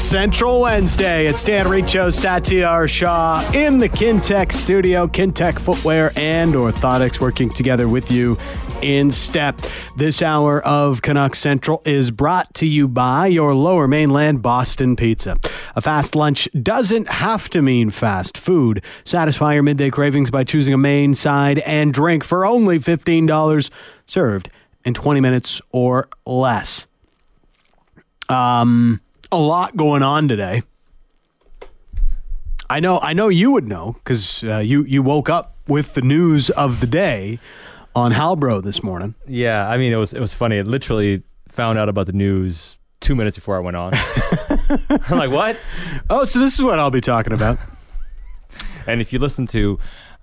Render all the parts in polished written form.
Central Wednesday. It's Dan Riccio, Satyar Shah in the Kintec studio. Kintec Footwear and Orthotics working together with you in step. This hour of Canucks Central is brought to you by your Lower Mainland Boston Pizza. A fast lunch doesn't have to mean fast food. Satisfy your midday cravings by choosing a main, side, and drink for only $15, served in 20 minutes or less. A lot going on today. I know you would know because you woke up with the news of the day on Halbro this morning. Yeah, I mean, it was funny. I literally found out about the news 2 minutes before I went on. I'm like, what? Oh, so this is what I'll be talking about. And if you listen to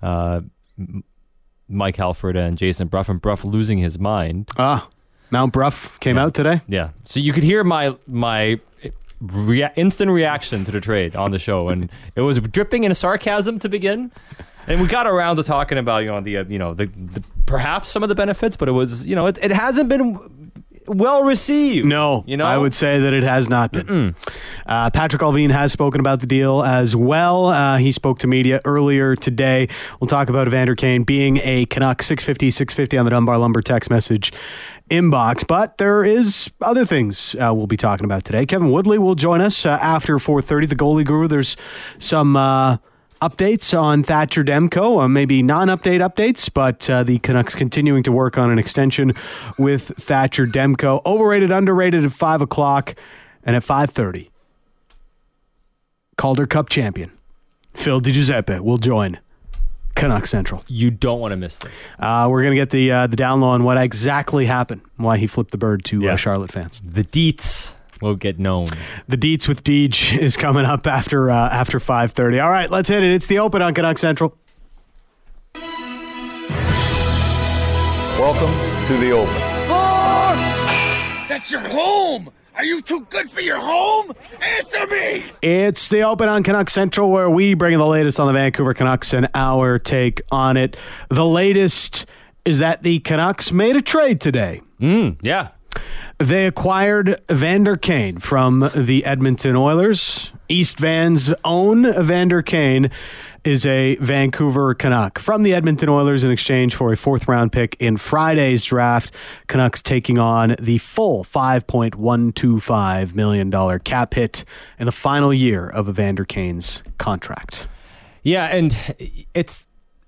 Mike Halford and Jason Bruff, and Bruff losing his mind. Mount Bruff came out today? Yeah. So you could hear my instant reaction to the trade on the show, and it was dripping in sarcasm to begin. And we got around to talking about the perhaps some of the benefits, but it was it hasn't been well received. No, I would say that it has not been. Patrick Allvin has spoken about the deal as well. He spoke to media earlier today. We'll talk about Evander Kane being a Canuck. 650 on the Dunbar Lumber text message inbox, but there is other things we'll be talking about today. Kevin Woodley will join us after 4:30. The goalie guru. There's some updates on Thatcher Demko, maybe non-update updates, but the Canucks continuing to work on an extension with Thatcher Demko. Overrated, underrated at 5 o'clock, and at 5:30, Calder Cup champion Phil DiGiuseppe will join Canuck Central. You don't want to miss this. We're going to get the down low on what exactly happened, why he flipped the bird to Charlotte fans. The deets will get known. The deets with Deej is coming up after 5:30. All right, let's hit it. It's the Open on Canuck Central. Welcome to the Open. That's your home! Are you too good for your home? Answer me! It's the Open on Canuck Central, where we bring you the latest on the Vancouver Canucks and our take on it. The latest is that the Canucks made a trade today. Yeah. They acquired Evander Kane from the Edmonton Oilers. East Van's own Evander Kane is a Vancouver Canuck from the Edmonton Oilers in exchange for a fourth-round pick in Friday's draft. Canucks taking on the full $5.125 million cap hit in the final year of Evander Kane's contract. Yeah, and it's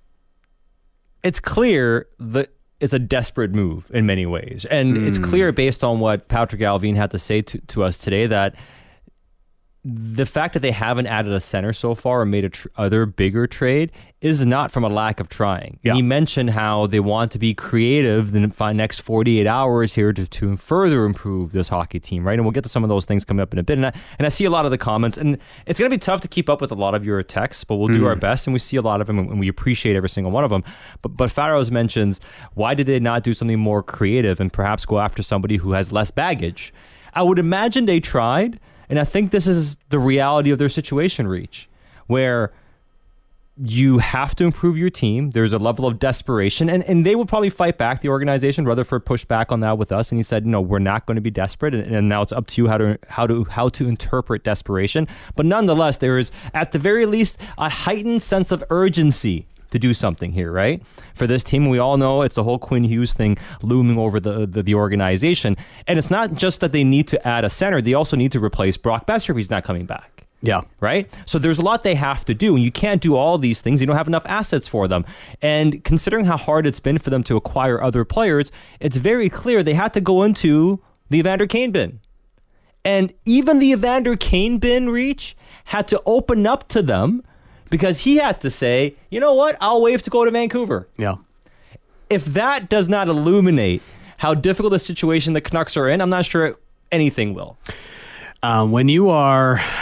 clear that it's a desperate move in many ways. And it's clear based on what Patrick Allvin had to say to us today that the fact that they haven't added a center so far or made a other bigger trade is not from a lack of trying. Yeah. He mentioned how they want to be creative in the next 48 hours here to further improve this hockey team, right? And we'll get to some of those things coming up in a bit. And I see a lot of the comments, and it's going to be tough to keep up with a lot of your texts, but we'll do our best, and we see a lot of them, and we appreciate every single one of them. But Faros mentions, why did they not do something more creative and perhaps go after somebody who has less baggage? I would imagine they tried. And I think this is the reality of their situation, Reach, where you have to improve your team. There's a level of desperation, and they would probably fight back, the organization. Rutherford pushed back on that with us, and he said, no, we're not going to be desperate, and now it's up to you how to interpret desperation. But nonetheless, there is, at the very least, a heightened sense of urgency to do something here, right? For this team, we all know it's the whole Quinn Hughes thing looming over the organization. And it's not just that they need to add a center, they also need to replace Brock Besser if he's not coming back. Yeah. Right? So there's a lot they have to do, and you can't do all these things. You don't have enough assets for them. And considering how hard it's been for them to acquire other players, it's very clear they had to go into the Evander Kane bin. And even the Evander Kane bin, Reach, had to open up to them, because he had to say, you know what, I'll waive to go to Vancouver. Yeah. If that does not illuminate how difficult the situation the Canucks are in, I'm not sure anything will. When you are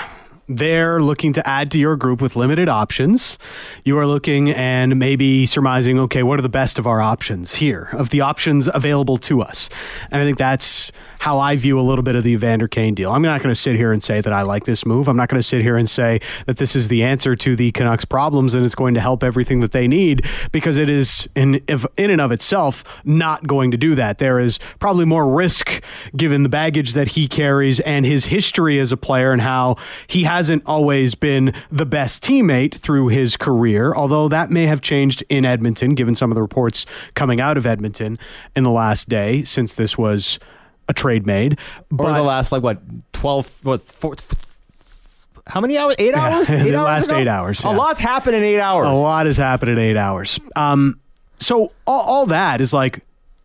there looking to add to your group with limited options. You are looking and maybe surmising, okay, what are the best of our options here, of the options available to us? And I think that's how I view a little bit of the Evander Kane deal. I'm not going to sit here and say that I like this move. I'm not going to sit here and say that this is the answer to the Canucks' problems and it's going to help everything that they need, because it is in and of itself not going to do that. There is probably more risk given the baggage that he carries and his history as a player and how he hasn't always been the best teammate through his career, although that may have changed in Edmonton given some of the reports coming out of Edmonton in the last day since this was a trade made. Or the last, 4, how many hours? 8 hours? 8 the hours last ago? 8 hours. A lot's happened in 8 hours. A lot has happened in 8 hours. So all that is like,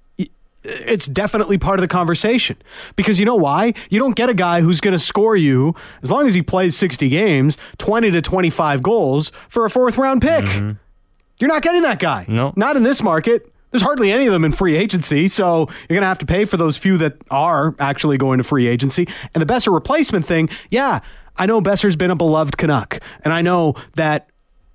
it's definitely part of the conversation, because you know why? You don't get a guy who's going to score you, as long as he plays 60 games, 20 to 25 goals for a 4th round pick. Mm-hmm. You're not getting that guy. No. Not in this market. There's hardly any of them in free agency, so you're going to have to pay for those few that are actually going to free agency. And the Boeser replacement thing, yeah, I know Boeser's been a beloved Canuck, and I know that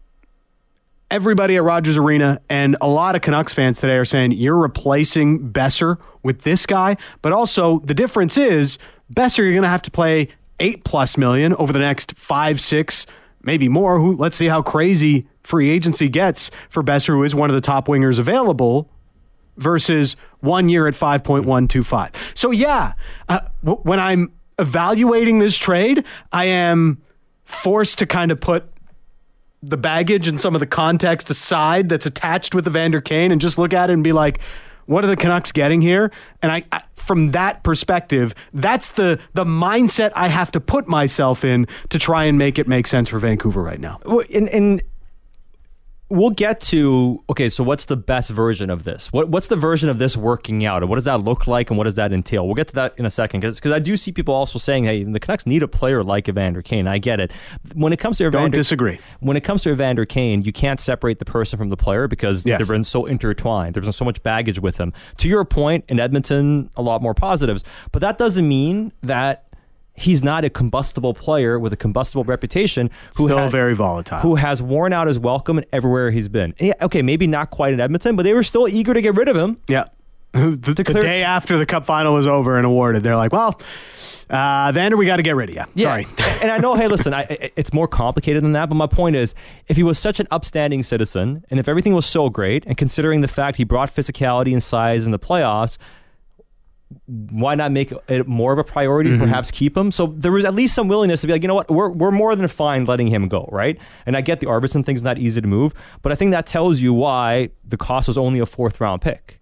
everybody at Rogers Arena and a lot of Canucks fans today are saying you're replacing Boeser with this guy, but also the difference is Boeser, you're going to have to play $8+ million over the next 5, 6, maybe more. Let's see how crazy free agency gets for Boeser, who is one of the top wingers available, versus 1 year at 5.125. So yeah, when I'm evaluating this trade, I am forced to kind of put the baggage and some of the context aside that's attached with Evander Kane and just look at it and be like, what are the Canucks getting here? And I from that perspective, that's the mindset I have to put myself in to try and make it make sense for Vancouver right now. And we'll get to, okay, so what's the best version of this? What's the version of this working out? And what does that look like? And what does that entail? We'll get to that in a second, because I do see people also saying, hey, the Canucks need a player like Evander Kane. I get it. When it comes to Don't disagree. When it comes to Evander Kane, you can't separate the person from the player, because Yes. they've been so intertwined. There's been so much baggage with him. To your point, in Edmonton, a lot more positives. But that doesn't mean that he's not a combustible player with a combustible reputation Still very volatile. who has worn out his welcome everywhere he's been. Yeah, okay, maybe not quite in Edmonton, but they were still eager to get rid of him. Yeah. The day after the Cup final was over and awarded, they're like, well, Vander, we got to get rid of you. Yeah. Sorry. And I know, hey, listen, it's more complicated than that, but my point is, if he was such an upstanding citizen, and if everything was so great, and considering the fact he brought physicality and size in the playoffs, why not make it more of a priority to perhaps keep him? So there was at least some willingness to be like, you know what, we're more than fine letting him go, right? And I get the Arvidsson thing's not easy to move, but I think that tells you why the cost was only a 4th round pick.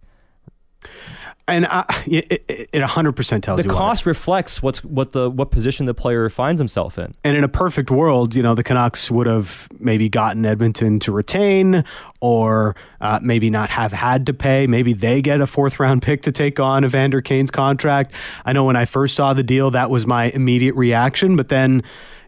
And it 100% tells you the cost reflects what position the player finds himself in. And in a perfect world, the Canucks would have maybe gotten Edmonton to retain, or maybe not have had to pay. Maybe they get a 4th round pick to take on Evander Kane's contract. I know when I first saw the deal, that was my immediate reaction. But then,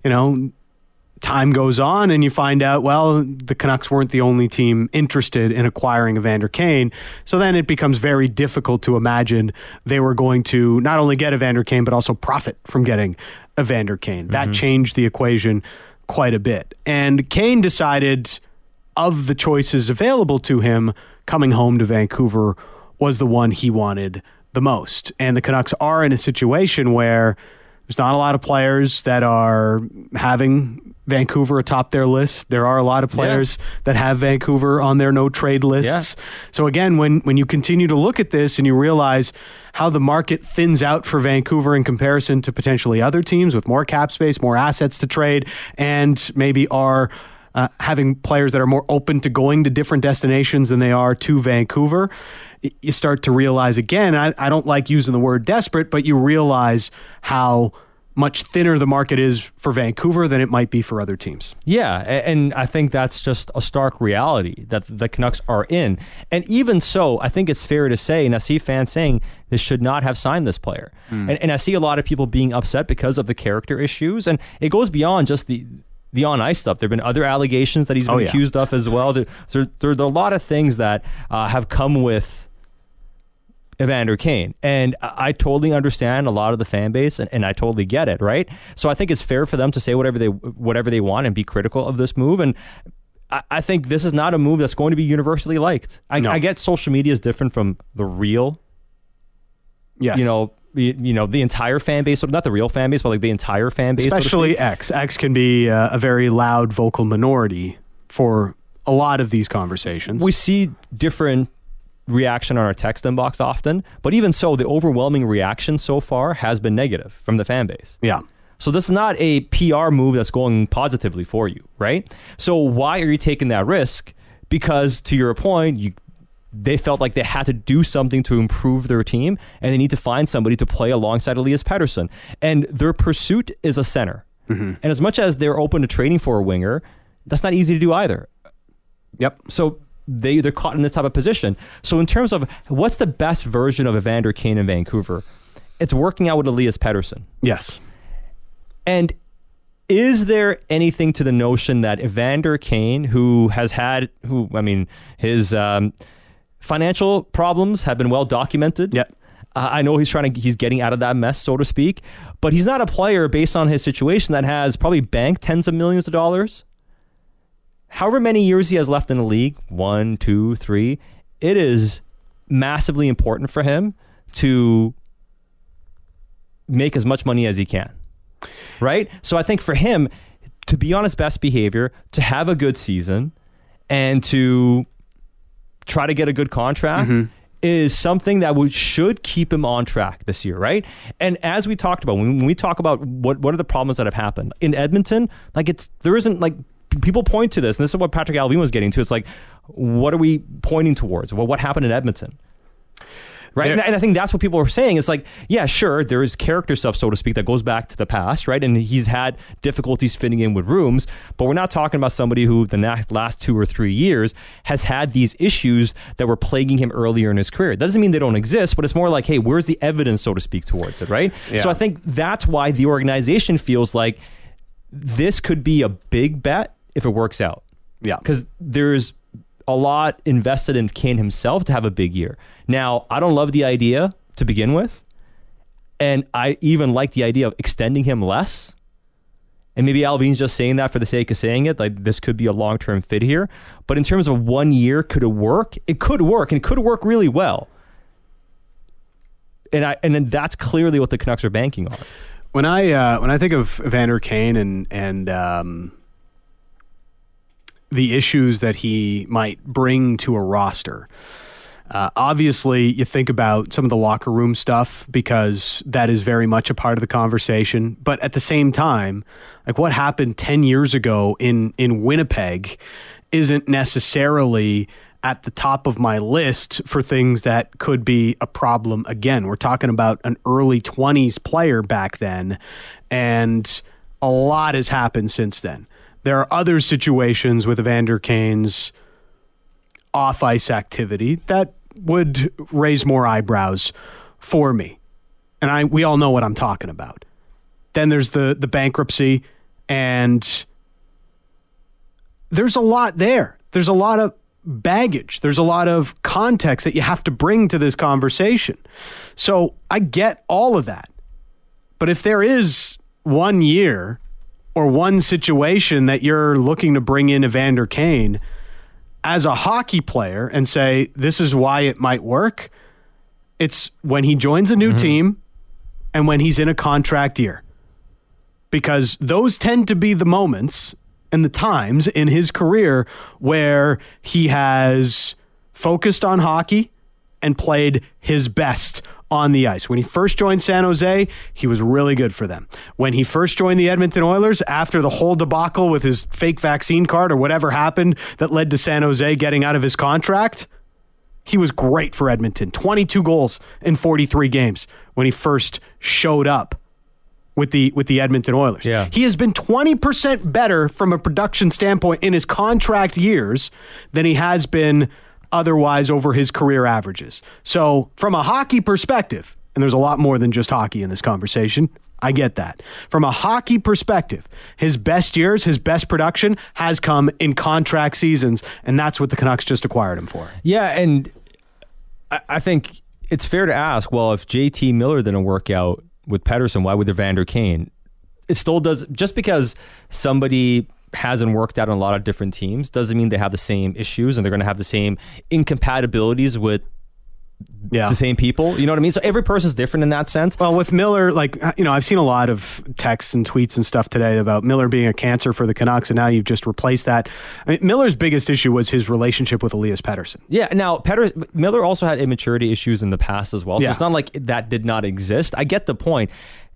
time goes on and you find out, well, the Canucks weren't the only team interested in acquiring Evander Kane. So then it becomes very difficult to imagine they were going to not only get Evander Kane, but also profit from getting Evander Kane. Mm-hmm. That changed the equation quite a bit. And Kane decided, of the choices available to him, coming home to Vancouver was the one he wanted the most. And the Canucks are in a situation where there's not a lot of players that are having Vancouver atop their list. There are a lot of players that have Vancouver on their no-trade lists. Yeah. So again, when you continue to look at this and you realize how the market thins out for Vancouver in comparison to potentially other teams with more cap space, more assets to trade, and maybe are having players that are more open to going to different destinations than they are to Vancouver, you start to realize again, I don't like using the word desperate, but you realize how much thinner the market is for Vancouver than it might be for other teams. Yeah, and I think that's just a stark reality that the Canucks are in. And even so, I think it's fair to say, and I see fans saying they should not have signed this player. And I see a lot of people being upset because of the character issues, and it goes beyond just the on-ice stuff. There have been other allegations that he's been accused of as well. There are a lot of things that have come with Evander Kane. And I totally understand a lot of the fan base, and I totally get it, right? So I think it's fair for them to say whatever they want and be critical of this move. And I think this is not a move that's going to be universally liked. I get social media is different from the real, yes. The entire fan base, not the real fan base, but like the entire fan base. Especially X. X can be a very loud vocal minority for a lot of these conversations. We see different reaction on our text inbox often, but even so, the overwhelming reaction so far has been negative from the fan base. Yeah. So this is not a PR move that's going positively for you, right? So why are you taking that risk? Because to your point, they felt like they had to do something to improve their team, and they need to find somebody to play alongside Elias Pettersson. And their pursuit is a center. Mm-hmm. And as much as they're open to trading for a winger, that's not easy to do either. Yep. So they're caught in this type of position. So in terms of what's the best version of Evander Kane in Vancouver, it's working out with Elias Pettersson. Yes. And is there anything to the notion that Evander Kane, his financial problems have been well documented. Yep. I know he's getting out of that mess, so to speak, but he's not a player based on his situation that has probably banked tens of millions of dollars. However many years he has left in the league, 1, 2, 3, it is massively important for him to make as much money as he can. Right? So I think for him to be on his best behavior, to have a good season, and to try to get a good contract is something that should keep him on track this year, right? And as we talked about, when we talk about what are the problems that have happened in Edmonton, people point to this, and this is what Patrick Allvin was getting to. It's like, what are we pointing towards? Well, what happened in Edmonton? Right? And I think that's what people are saying. It's like, yeah, sure, there is character stuff, so to speak, that goes back to the past, right? And he's had difficulties fitting in with rooms, but we're not talking about somebody who the last 2 or 3 years has had these issues that were plaguing him earlier in his career. It doesn't mean they don't exist, but it's more like, hey, where's the evidence, so to speak, towards it, right? Yeah. So I think that's why the organization feels like this could be a big bet if it works out. Yeah. Because there's a lot invested in Kane himself to have a big year. Now, I don't love the idea to begin with, and I even like the idea of extending him less. And maybe Alvin's just saying that for the sake of saying it, like this could be a long-term fit here. But in terms of 1 year, could it work? It could work, and it could work really well. And then that's clearly what the Canucks are banking on. When I think of Evander Kane and the issues that he might bring to a roster, obviously you think about some of the locker room stuff because that is very much a part of the conversation. But at the same time, like what happened 10 years ago in Winnipeg isn't necessarily at the top of my list for things that could be a problem again. We're talking about an early 20s player back then, and a lot has happened since then. There are other situations with Evander Kane's off-ice activity that would raise more eyebrows for me. And we all know what I'm talking about. Then there's the bankruptcy, and there's a lot there. There's a lot of baggage. There's a lot of context that you have to bring to this conversation. So I get all of that. But if there is 1 year or one situation that you're looking to bring in Evander Kane as a hockey player and say, this is why it might work, it's when he joins a new team and when he's in a contract year. Because those tend to be the moments and the times in his career where he has focused on hockey and played his best on the ice. When he first joined San Jose, he was really good for them. When he first joined the Edmonton Oilers, after the whole debacle with his fake vaccine card or whatever happened that led to San Jose getting out of his contract, he was great for Edmonton. 22 goals in 43 games when he first showed up with the Edmonton Oilers. Yeah. He has been 20% better from a production standpoint in his contract years than he has been otherwise over his career averages. So from a hockey perspective, and there's a lot more than just hockey in this conversation, I get that. From a hockey perspective, his best years, his best production has come in contract seasons, and that's what the Canucks just acquired him for. Yeah, and I think it's fair to ask, well, if JT Miller didn't work out with Pettersson, why would Evander Kane? It still does. Just because somebody hasn't worked out on a lot of different teams doesn't mean they have the same issues and they're going to have the same incompatibilities with the same people. You know what I mean? So every person's different in that sense. Well, with Miller, I've seen a lot of texts and tweets and stuff today about Miller being a cancer for the Canucks, and now you've just replaced that. I mean, Miller's biggest issue was his relationship with Elias Pettersson. Yeah, now Miller also had immaturity issues in the past as well, so it's not like that did not exist. I get the point.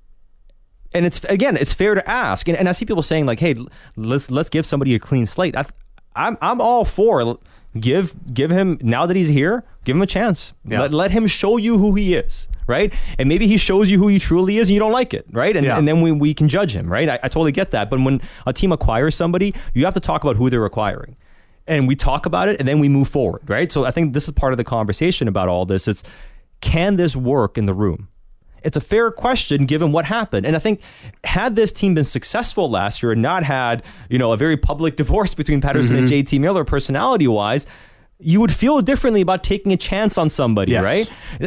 And it's fair to ask. And I see people saying like, hey, let's give somebody a clean slate. I'm all for give him, now that he's here, give him a chance. Yeah. Let him show you who he is, right? And maybe he shows you who he truly is and you don't like it, right? And then we can judge him, right? I totally get that. But when a team acquires somebody, you have to talk about who they're acquiring. And we talk about it and then we move forward, right? So I think this is part of the conversation about all this. It's, can this work in the room? It's a fair question given what happened. And I think had this team been successful last year and not had, a very public divorce between Pettersson and JT Miller personality-wise, you would feel differently about taking a chance on somebody, right?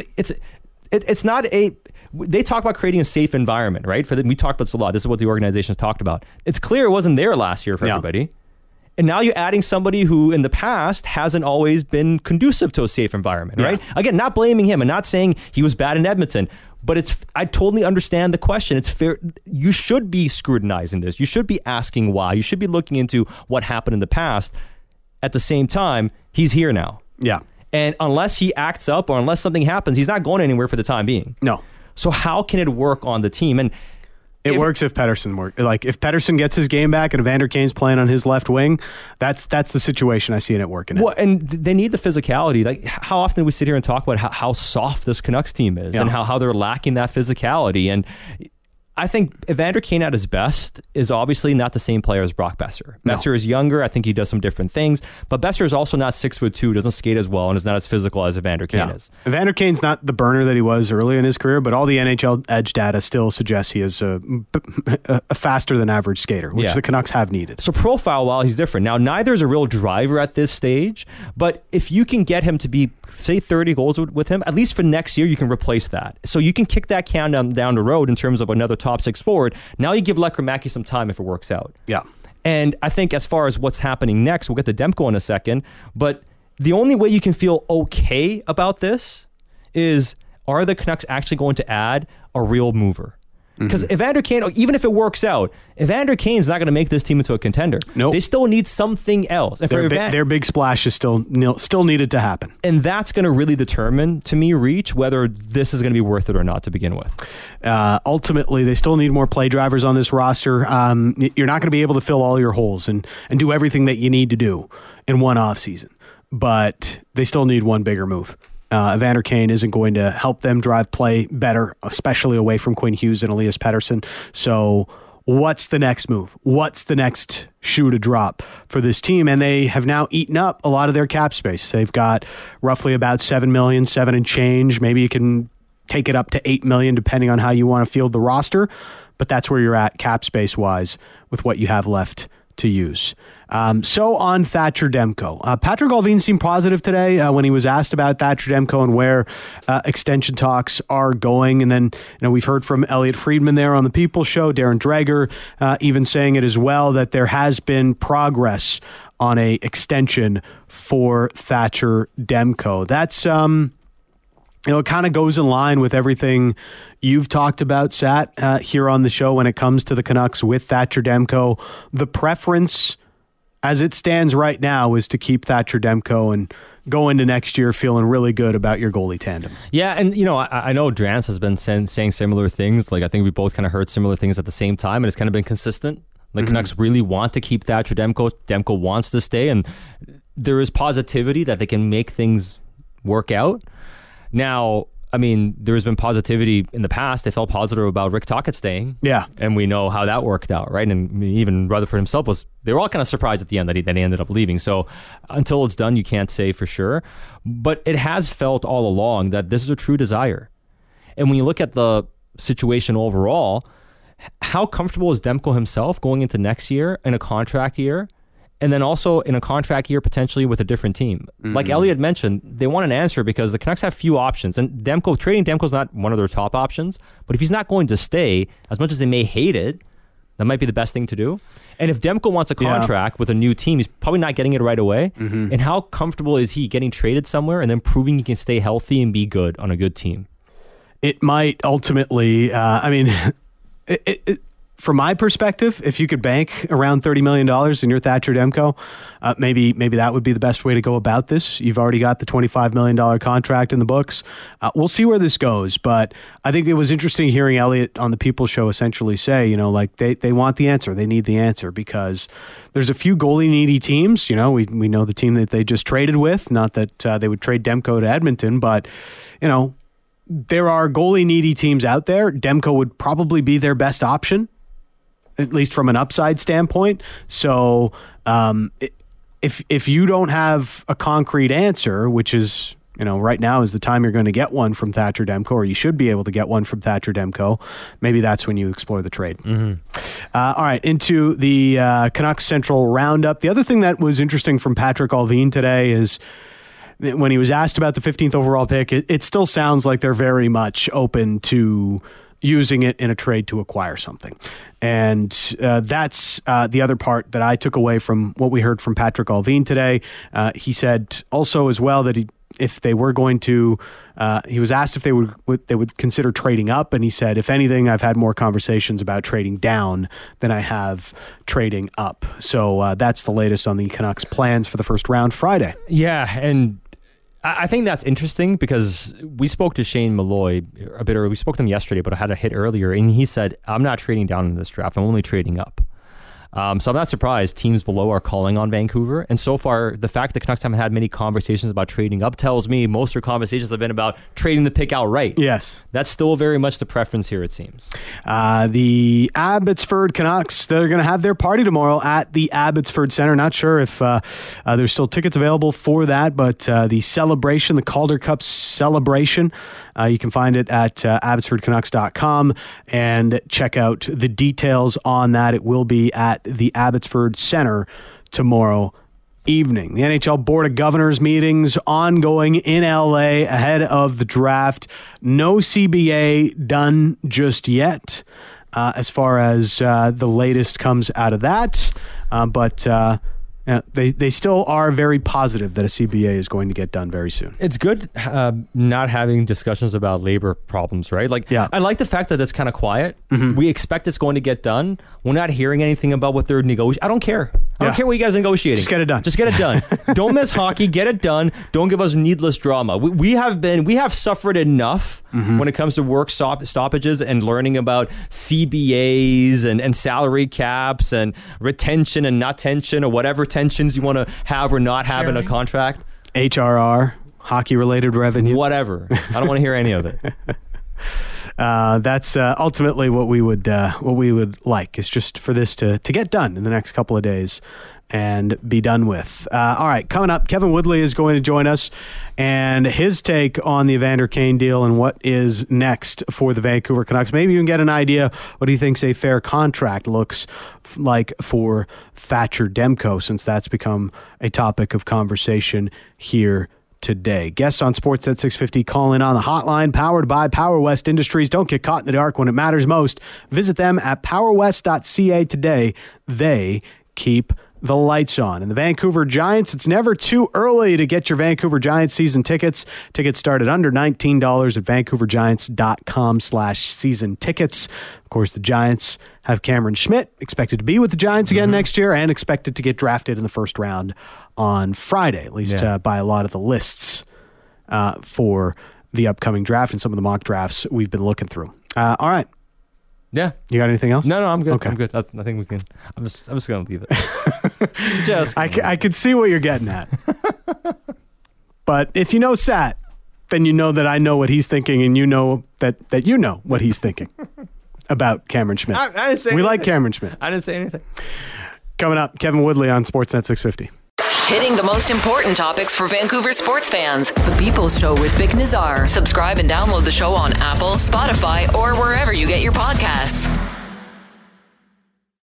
It's not they talk about creating a safe environment, right? We talked about this a lot. This is what the organization's talked about. It's clear it wasn't there last year for everybody. And now you're adding somebody who in the past hasn't always been conducive to a safe environment, right? Again, not blaming him and not saying he was bad in Edmonton, but I totally understand the question. It's fair. You should be scrutinizing this. You should be asking why. You should be looking into what happened in the past. At the same time, he's here now. Yeah. And unless he acts up or unless something happens, he's not going anywhere for the time being. No. So how can it work on the team? And it works if Pettersson works. Like if Pettersson gets his game back and Evander Kane's playing on his left wing, that's the situation I see in it working. Well, and they need the physicality. Like how often do we sit here and talk about how soft this Canucks team is and how they're lacking that physicality. And I think Evander Kane at his best is obviously not the same player as Brock Besser. Besser is younger. I think he does some different things. But Besser is also not 6'2", doesn't skate as well, and is not as physical as Evander Kane is. Evander Kane's not the burner that he was early in his career, but all the NHL Edge data still suggests he is a faster than average skater, which the Canucks have needed. So profile-wise, he's different. Now, neither is a real driver at this stage, but if you can get him to be, say, 30 goals with him, at least for next year, you can replace that. So you can kick that can down the road in terms of another top six forward. Now you give Lekkermäki some time if it works out. Yeah. And I think as far as what's happening next, we'll get to Demko in a second, but the only way you can feel okay about this is, are the Canucks actually going to add a real mover? Because Evander Kane, even if it works out, Evander Kane's not going to make this team into a contender. Nope. They still need something else. And their big splash is still needed to happen. And that's going to really determine, to me, Reach, whether this is going to be worth it or not to begin with. Ultimately, they still need more play drivers on this roster. You're not going to be able to fill all your holes and do everything that you need to do in one offseason. But they still need one bigger move. Evander Kane isn't going to help them drive play better, especially away from Quinn Hughes and Elias Pettersson. So what's the next move? What's the next shoe to drop for this team? And they have now eaten up a lot of their cap space. They've got roughly about $7 million, 7 and change. Maybe you can take it up to $8 million depending on how you want to field the roster. But that's where you're at cap space wise with what you have left to use. So on Thatcher Demko, Patrick Allvin seemed positive today when he was asked about Thatcher Demko and where extension talks are going. And then we've heard from Elliot Friedman there on the People Show, Darren Dreger even saying it as well, that there has been progress on a extension for Thatcher Demko. That's it kind of goes in line with everything you've talked about, Sat, here on the show when it comes to the Canucks with Thatcher Demko. The preference, as it stands right now, is to keep Thatcher Demko and go into next year feeling really good about your goalie tandem. Yeah, and I know Drance has been saying similar things. Like I think we both kind of heard similar things at the same time, and it's kind of been consistent. The Canucks really want to keep Thatcher Demko. Demko wants to stay, and there is positivity that they can make things work out. Now, I mean, there's been positivity in the past. They felt positive about Rick Tocchet staying. Yeah. And we know how that worked out, right? And even Rutherford himself they were all kind of surprised at the end that he ended up leaving. So until it's done, you can't say for sure. But it has felt all along that this is a true desire. And when you look at the situation overall, how comfortable is Demko himself going into next year in a contract year and then also in a contract year potentially with a different team. Like Elliot mentioned, they want an answer because the Canucks have few options, and trading Demko's not one of their top options. But if he's not going to stay, as much as they may hate it, that might be the best thing to do. And if Demko wants a contract with a new team, he's probably not getting it right away. And how comfortable is he getting traded somewhere and then proving he can stay healthy and be good on a good team? It might ultimately, from my perspective, if you could bank around $30 million in your Thatcher Demko, maybe that would be the best way to go about this. You've already got the $25 million contract in the books. We'll see where this goes, but I think it was interesting hearing Elliot on the People Show essentially say, like they want the answer. They need the answer because there's a few goalie needy teams. We know the team that they just traded with, not that they would trade Demko to Edmonton, but, there are goalie needy teams out there. Demko would probably be their best option, at least from an upside standpoint. So if you don't have a concrete answer, which is, right now is the time you're going to get one from Thatcher Demko, or you should be able to get one from Thatcher Demko, maybe that's when you explore the trade. All right, into the Canucks Central Roundup. The other thing that was interesting from Patrick Allvin today is when he was asked about the 15th overall pick, it still sounds like they're very much open to using it in a trade to acquire something. And that's the other part that I took away from what we heard from Patrick Allvin today. He said also as well that if they were going to, he was asked if they would consider trading up, and he said, if anything, I've had more conversations about trading down than I have trading up. So that's the latest on the Canucks' plans for the first round Friday. Yeah, and I think that's interesting because we spoke to Shane Malloy a bit earlier. We spoke to him yesterday, but I had a hit earlier, and he said, I'm not trading down in this draft. I'm only trading up. So I'm not surprised teams below are calling on Vancouver. And so far, the fact that the Canucks haven't had many conversations about trading up tells me most of their conversations have been about trading the pick outright. Yes. That's still very much the preference here, it seems. The Abbotsford Canucks, they're going to have their party tomorrow at the Abbotsford Centre. Not sure if there's still tickets available for that, but the celebration, the Calder Cup celebration, you can find it at abbotsfordcanucks.com and check out the details on that. It will be at the Abbotsford Centre tomorrow evening. The NHL Board of Governors meetings ongoing in LA ahead of the draft. No CBA done just yet as far as the latest comes out of that. But they still are very positive that a CBA is going to get done very soon. It's good not having discussions about labor problems, right? I like the fact that it's kind of quiet. We expect it's going to get done. We're not hearing anything about what they're negotiating. I don't care. I don't care what you guys are negotiating. Just get it done. Just get it done. Don't miss hockey. Get it done. Don't give us needless drama. We have suffered enough when it comes to work stoppages and learning about CBAs and salary caps and retention and not tension or whatever tensions you want to have or not have in a contract. HRR, hockey-related revenue. Whatever. I don't want to hear any of it. That's ultimately what we would like, is just for this to get done in the next couple of days and be done with. All right, coming up, Kevin Woodley is going to join us and his take on the Evander Kane deal and what is next for the Vancouver Canucks. Maybe you can get an idea what he thinks a fair contract looks like for Thatcher Demko, since that's become a topic of conversation here today. Guests on Sportsnet 650 call in on the hotline, powered by Power West Industries. Don't get caught in the dark when it matters most. Visit them at powerwest.ca today. They keep the lights on. And the Vancouver Giants, it's never too early to get your Vancouver Giants season tickets. Tickets start at under $19 at vancouvergiants.com/season tickets. Of course, the Giants have Cameron Schmidt, expected to be with the Giants again next year, and expected to get drafted in the first round on Friday, at least by a lot of the lists for the upcoming draft and some of the mock drafts we've been looking through. All right. Yeah. You got anything else? No, I'm good. Okay. I'm good. I think we can. I'm just going to leave it. I can see what you're getting at. But if you know Sat, then you know that I know what he's thinking, and you know that you know what he's thinking about Cameron Schmidt. I didn't say anything. like Cameron Schmidt. I didn't say anything. Coming up, Kevin Woodley on Sportsnet 650. Hitting the most important topics for Vancouver sports fans. The People's Show with Vic Nazar. Subscribe and download the show on Apple, Spotify, or wherever you get your podcasts.